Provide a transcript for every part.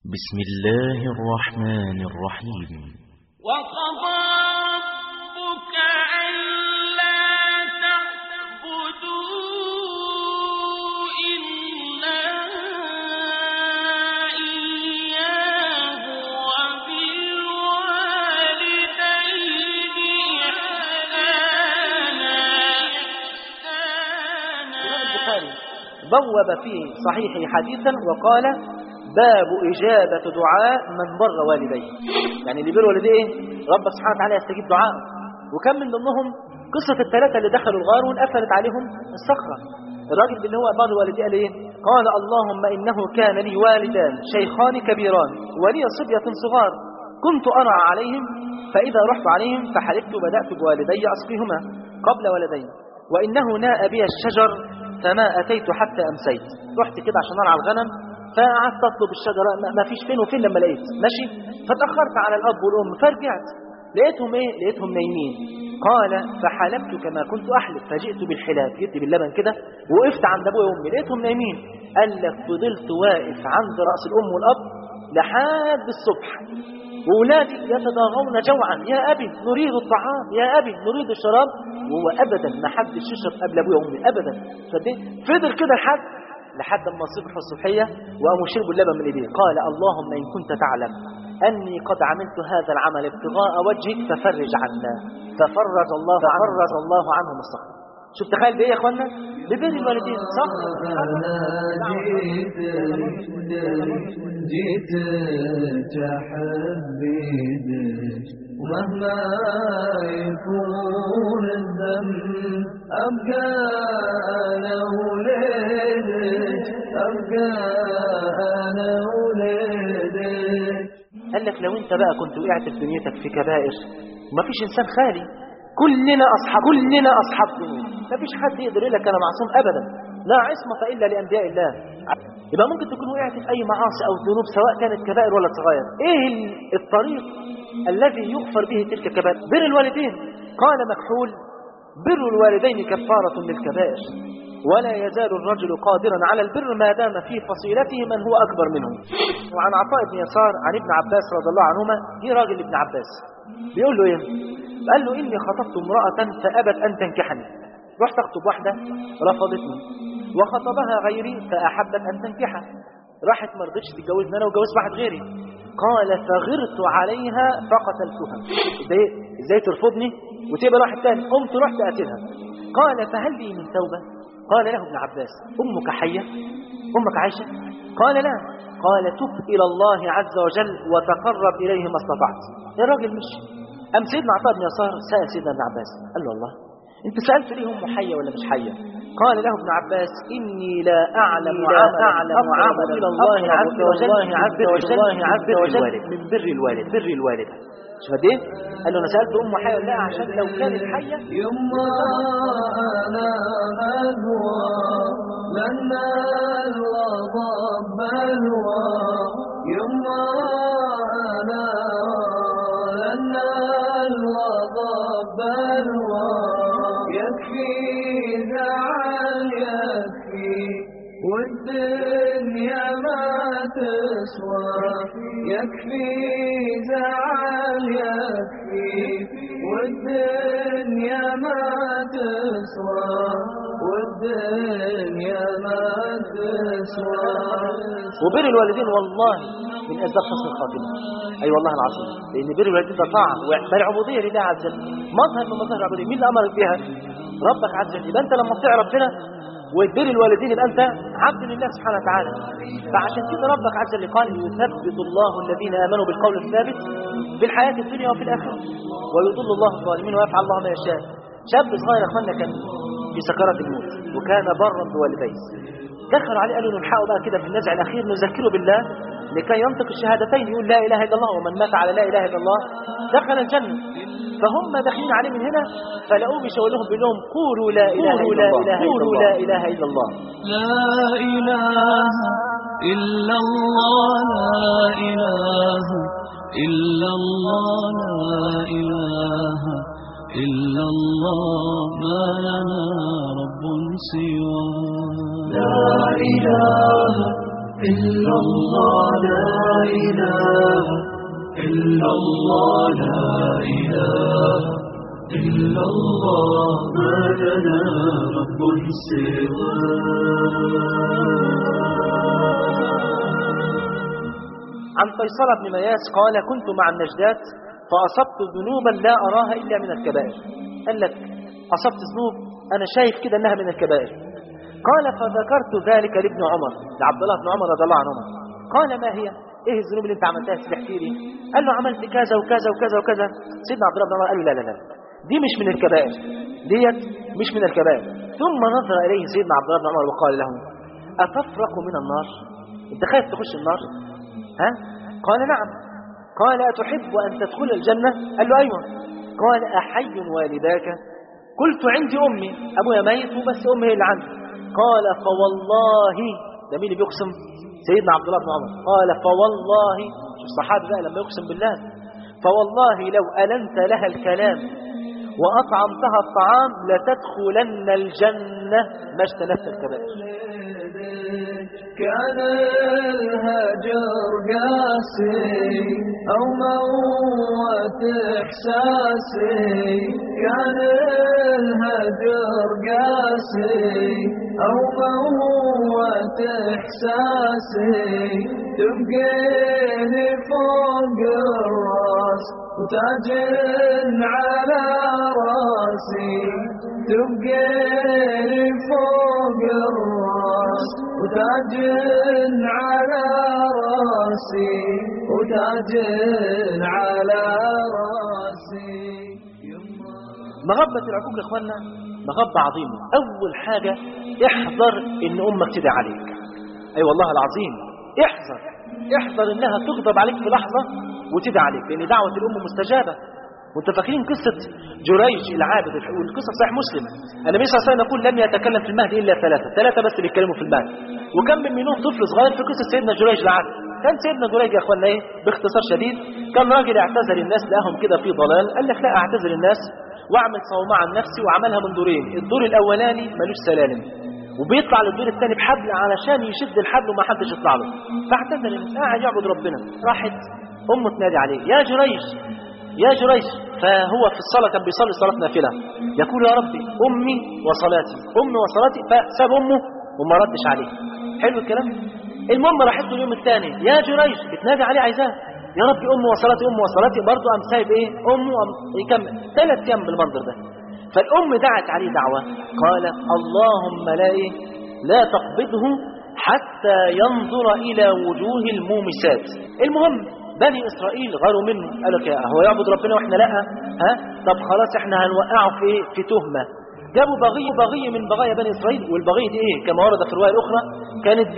بسم الله الرحمن الرحيم. وقضى ربك ألا تعبدوا إلا إياه وبالوالدين البخاري بوب في صحيحه حديثا وقال: باب إجابة دعاء من بر والديه. يعني اللي بر والديه رب سبحانه وتعالى يستجيب دعاء. وكم من ضمنهم قصة الثلاثة اللي دخلوا الغار وانقفلت عليهم الصخرة. الراجل اللي هو بر والديه قال ايه؟ قال: اللهم إنه كان لي والدان شيخان كبيران ولي صبية صغار كنت أرعى عليهم، فإذا رحت عليهم فحلفت بدأت بوالدي أسقيهما قبل ولدي، وإنه ناء بي الشجر فما أتيت حتى أمسيت. رحت كده عشان أرعى الغنم، فقعدت اطلب الشجره ما فيش، فين وفين لما لقيت ماشي، فتاخرت على الاب والام فرجعت لقيتهم ايه؟ لقيتهم نايمين. قال: فحلبت كما كنت احلب، فجئت بالحلاب، جبت باللبن كده وقفت عند ابويا وامي لقيتهم نايمين. قال لك فضلت واقف عند راس الام والاب لحد الصبح، واولادي يتضاغون جوعا: يا ابي نريد الطعام، يا ابي نريد الشراب، وهو ابدا ما حدش يشرب قبل ابويا وامي ابدا. فضل كده لحد ما صبحوا الصبحية وقاموا شربوا اللبن من ايديه. قال: اللهم إن كنت تعلم أني قد عملت هذا العمل ابتغاء وجهك ففرج عنا. ففرج الله عنهم الصخر. شوف تخيل بإيه يا أخوانا؟ ببر الوالدين. صح؟ جيت تحبيدك ومهما يكون الذنب أبقى أنا وليدك، أبقى أنا وليدك. قال لك لو انت بقى كنت وقعت في دنيتك في كبائر، ومفيش إنسان خالي، كلنا أصحاب ذنوب، مفيش حد يقدر يقول لك أنا معصوم أبدا، لا عصمة إلا لأنبياء الله. يبقى ممكن تكون وقعت في أي معاصي أو ذنوب سواء كانت كبائر ولا صغائر. إيه الطريق الذي يغفر به تلك الكبائر؟ بر الوالدين. قال مكحول: بر الوالدين كفارة للكبائر، ولا يزال الرجل قادرا على البر ما دام في فصيلته من هو أكبر منه. وعن عطاء بن يسار عن ابن عباس رضي الله عنهما، جه راجل ابن عباس بيقول له ايه؟ قال له: إني خطبت امرأة فأبت أن تنكحني. رحت أخطب واحدة رفضتني، وخطبها غيري فأحبت أن تنكحها. راحت ما رضتش تتجوزني أنا وجوزت واحد غيري. قال: فغرت عليها فقتلتها. ازاي ترفضني وتبقى واحد تاني؟ قمت رحت أقتلها. قال: فهل لي من توبة؟ قال له ابن عباس: أمك حية؟ أمك عايشة؟ قال: لا. قال: تب إلى الله عز وجل وتقرب إليه ما استطعت. يا راجل مش أم سيدنا عطاء بن يسار سأل سيدنا ابن عباس، قال له: الله، أنت سألت ليه أم حية ولا مش حية؟ قال له ابن عباس: إني لا أعلم عمل إلى الله عز وجل من بر الوالد. شو هدي؟ قال له: أنا سألت أم حية ولا لا عشان لو كانت حية يما أنا مدوى لنا الغضب بلوى، يما أنا لنا الغضب بلوى، يكفي زعل يكفي والدنيا ما تسوى، يكفي زعل يكفي والدنيا ما تسوى، والدنيا ما تسوى. وبر الوالدين والله من أسباب حسن الخاتمة. أي والله العظيم، لأن بر الوالدين ده طاعة بل عبودية لله عز وجل، مظهر من مظاهر العبودية. مين اللي أمرك بها؟ ربك عز وجل. يبقى أنت لما تطيع ربنا وتبر الوالدين يبقى أنت عبد لله سبحانه وتعالى. فعشان كده ربك عز وجل قال: يثبت الله الذين آمنوا بالقول الثابت في الحياة الدنيا وفي الآخرة ويضل الله الظالمين ويفعل الله ما يشاء. شاب صغير أخوانا كان في سكرات الموت وكان برا بوالديه، دخلوا عليه قالوا: نلحقه بقى كده في النزع الأخير نذكره بالله لكي ينطق الشهادتين، يقول لا إله إلا الله، ومن مات على لا إله إلا الله دخل الجنة. فهم داخلين عليه من هنا فلقوه بيشاور لهم بيقول لهم: قولوا لا إله إلا الله، قولوا لا إله إلا الله، لا إله إلا الله، لا إله إلا الله، لا إله إلا الله، ما لنا رب سواه. لا إله إلا الله لا إله إلا الله لا إله إلا الله ما لنا رب سواه. عن فيصل بن مياس قال كنت مع النجدات فأصبت ذنوبا لا أراها إلا من الكبائر. قال لك أصبت ذنوب أنا شايف كده أنها من الكبائر. قال فذكرت ذلك لابن عمر لعبد الله بن عمر رضي الله عنهما. قال ما هي؟ إيه الذنوب اللي أنت عملتها تحكي لي؟ قال له عملت كذا وكذا وكذا وكذا. سيدنا عبد الله بن عمر قال له لا لا لا دي مش من الكبائر، ديت مش من الكبائر. ثم نظر إليه سيدنا عبد الله بن عمر وقال له أتفرق من النار؟ أنت خايف تخش النار؟ ها؟ قال نعم. قال أتحب أن تدخل الجنة؟ قال له أيوة. قال أحي والداك؟ قلت عندي أمي، أبويا ميت وبس أمي هي اللي عندي. قال فوالله، ده مين اللي بيقسم؟ سيدنا عبد الله بن عمر. قال فوالله، شوف الصحابي بقى لما يقسم بالله، فوالله لو ألنت لها الكلام وأطعمتها الطعام لتدخلن الجنة ما اجتنبت الكبائر. كان الهجر قاسي أو موت إحساسي، كان الهجر قاسي أو موت إحساسي، تبقيني فوق الراس وتاج على راسي، تبقيني فوق الراس وتاج على راسي، وتاج على راسي. مغبة العقوق يا اخوانا مغبة عظيمة. اول حاجة احذر ان امك تدعي عليك. اي والله العظيم احذر انها تغضب عليك في لحظة وتدعي عليك، لان دعوة الام مستجابة. وانت فاكرين قصة جريج العابد والقصة صحيح مسلم، النبي صلى الله عليه وسلم يقول لم يتكلم في المهد الا ثلاثة بس اللي يتكلموا في المهد، وكم من منهم طفل صغير. في قصة سيدنا جريج العابد كان سيدنا جريج يا اخوانا ايه باختصار شديد، كان راجل اعتذر الناس لقاهم كده في ضلال، قال لك لا اعتذر الناس واعمل صومعة عن نفسي، وعملها من دورين. الدور الاولاني ملوش سلالم وبيطلع للدور الثاني بحبل علشان يشد الحبل وما حدش يطلع له، فاعتذر الناس قاعد يعبد ربنا. راحت امه تنادي عليه يا جريج يا جريج، فهو في الصلاة كان بيصلي صلاة نافلة يقول يا ربي أمي وصلاتي أمي وصلاتي، فساب أمه وما ردش عليه. حلو الكلام. المهم راحت له اليوم الثاني يا جريج، بتنادي عليه عايزاه يا ربي أمي وصلاتي أمي وصلاتي، برضه قام سايب إيه أمه يكمل 3 أيام بالمنظر ده. فالأم دعت عليه دعوة قالت اللهم لا تقبضه حتى ينظر إلى وجوه المومسات. المهم بني إسرائيل غاروا منه، قالوا لك هو يعبد ربنا وإحنا لا، طب خلاص إحنا هنوقعه في إيه؟ في تهمة. جابوا بغي من بغايا بني إسرائيل، والبغية دي إيه كما ورد في الرواية الأخرى كانت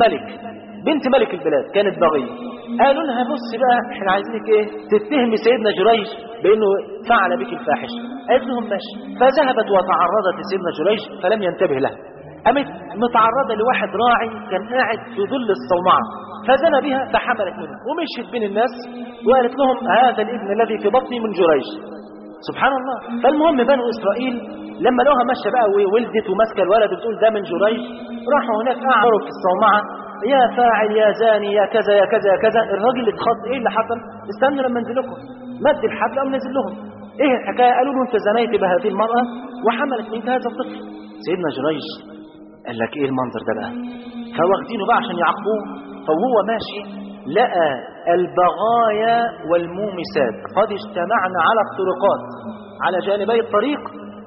بنت ملك البلاد، كانت بغية. قالوا لها بص بقى إحنا عايزينك إيه تتهمي سيدنا جريج بأنه فعل بك الفاحش. قالت لهم ماشي. فذهبت وتعرضت لسيدنا جريج فلم ينتبه لها، قامت متعرضة لواحد راعي كان قاعد في ظل الصومعة فزنى بها فحملت منه ومشيت بين الناس وقالت لهم هذا الابن الذي في بطني من جريج. سبحان الله. فالمهم بنو إسرائيل لما لقوها ماشيه بقى وولدت وماسكه الولد وبتقول ده من جريج، راحوا هناك قعدوا في الصومعة يا فاعل يا زاني يا كذا يا كذا يا كذا. الراجل اتخض ايه اللي حصل؟ استنوا لما انزل لكم. مد الحبل قام نزل لهم. ايه الحكايه؟ قالوا له انت زنيت بهذه المرأة وحملت منك هذا الطفل. سيدنا جريج قال لك ايه المنظر ده بقى؟ فواخدينه بقى عشان يعاقبوه. فهو ماشي لقى البغايا والمومسات قد اجتمعنا على الطرقات على جانبي الطريق،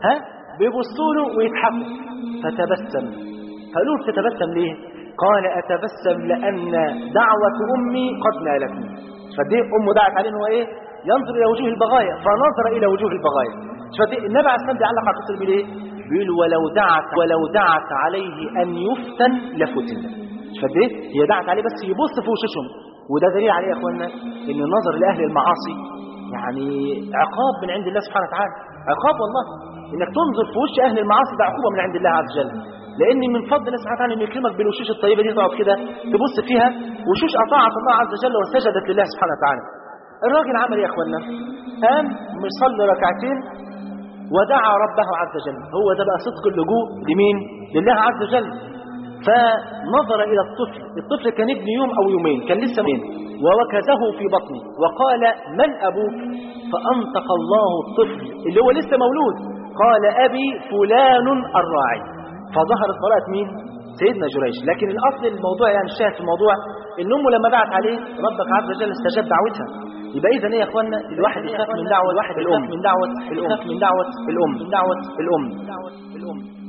بيبصوا له ويضحكوا. فتبسم. قالوا له تتبسم ليه؟ قال اتبسم لان دعوة امي قد نالتني. فدي امه دعت عليه انه ايه ينظر الى وجوه البغايا، فنظر الى وجوه البغايا. النبي عليه الصلاه والسلام بيعلق على القصه بايه؟ بيقول ولو دعت عليه ان يفتن لفتن. فدي هي دعت عليه بس يبص في وشوشهم. وده دليل عليه يا اخوانا ان النظر لاهل المعاصي يعني عقاب من عند الله سبحانه وتعالى. عقاب والله انك تنظر في وش اهل المعاصي، ده عقوبه من عند الله عز وجل. لان من فضل الله سبحانه وتعالى انه يكرمك بالوشوش الطيبه دي، تقعد كده تبص فيها وشوش اطاعت الله عز وجل وسجدت لله سبحانه وتعالى. الراجل عمل ايه يا اخوانا؟ قام مصلي ركعتين ودعا ربه عز وجل. هو ده بقى صدق اللجوء لمين؟ لله عز وجل. فنظر إلى الطفل كان ابن يوم أو يومين، كان لسه يومين، ووكزه في بطنه وقال من أبوك؟ فأنطق الله الطفل اللي هو لسه مولود، قال أبي فلان الراعي. فظهرت براءة مين؟ سيدنا جريج. لكن الأصل الموضوع يعني الشاهد في الموضوع إن أمه لما دعت عليه ربك عز وجل استجاب دعوتها. يبقى إذا إيه يا إخواننا؟ الواحد يخاف من دعوة الأم، من دعوة الأم، من دعوة الأم، من دعوة الأم.